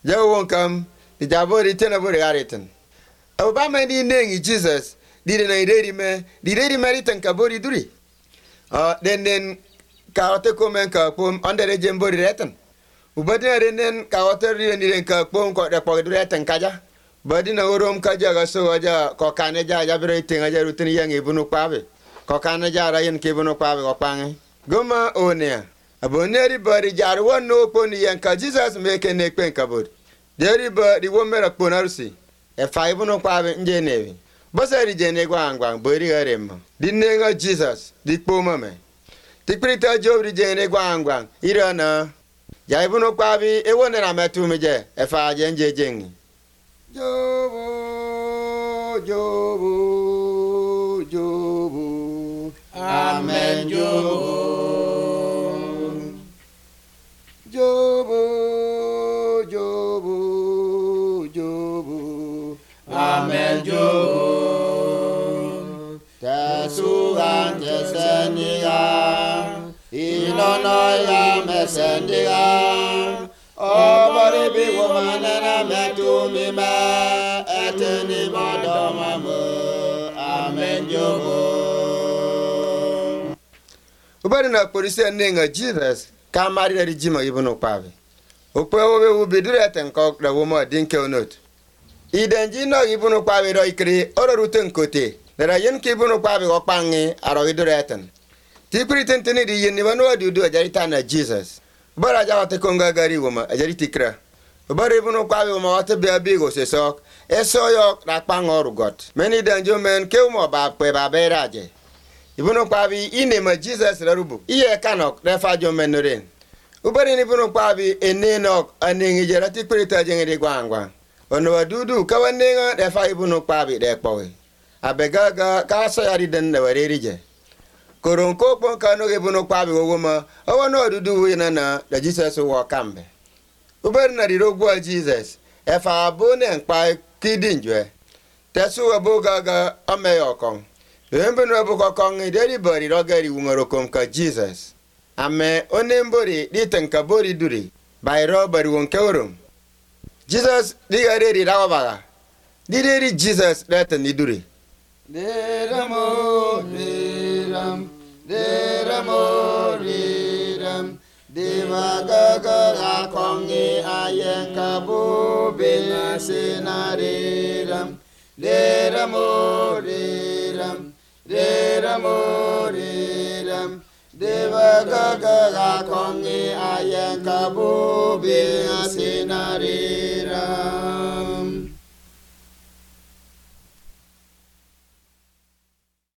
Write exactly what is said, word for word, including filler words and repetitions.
Jawo kam di jabori tena bori garitan. Obama di nengi Jesus di na ideri me di ideri meritan kabori duri. Ah den den kaote komen ka pom andere jembori retan. Ubadina renen kaote ri ni den ka pom ko de ko retan kaja. Badina orom kaja ga so aja ko kane ja ja bere tinga ja rutin yang ibunu pabe. Ko kane ja ra yen ke ibunu pabe ko pange. Goma onia. Aboneri bari jar won no poni yang ka Jesus meke ne pen kabod. Deri ba di wo mera ponarsi. E fa ibunu pabe nje newi. Basari je ne gwa angwa bari garema. Di nenga Jesus di poma me. Tikprita job di je ne gwa angwa irana. Ja ibunu pabe e wona na metu meje e fa je nje jengi. Jobu, Jobu, Jobu, Amen, Jobu. Jobu, Jobu, Jobu, Amen, Jobu. Tasugan teseniga, ilonoya mesendiga. Oh, body be woman and I met to me, ma, at any madama, amen, Jobo. Ubadina police and Ninga Jesus, come marry the Jima even of Pavi. Upo will be direct and cock the woman didn't kill note. Eden Gino even of Pavi Roikri or a routine cote, that I yen keep on Pavi or Pangi are Oiduretan. Tipuritan Tenidi, you never know what you do a Jaritana Jesus. Bara jawate konga gari woma ajari tikra. Bara ibuno kwawe woma wate bia bigo se sok. Eso yok na pangoru got. Many danjo men ke umo ba pe ba beraje. Ibuno kwawe ine ma Jesus rarubu. Iye kanok refa jo menoren. Ubari ni buno kwawe enenok aningi jerati kurita jengede gwangwa. Ono wadudu kawanenga refa ibuno kwawe dekpawe. Abegaga kasa yari den na warerije. Koronko pon kano ge bono kwabi woma awano dudu wina na da Jesus wo kambe uber na di rogwa Jesus e fa abone npa kidinjwe tesu aboga ga ameyokon rembe no aboko kon ideri bari rogari wungoro kom ka Jesus ame onembori ditenka bori duri by robert wonkeworum Jesus digare di rawabaga dideri Jesus leta ni duri Deramo, deram, deramo, deram, devagaga la kongi ayenka bubina senareram, deramo, deram, deramo, deram, devagaga la kongi ayenka bubina senareram.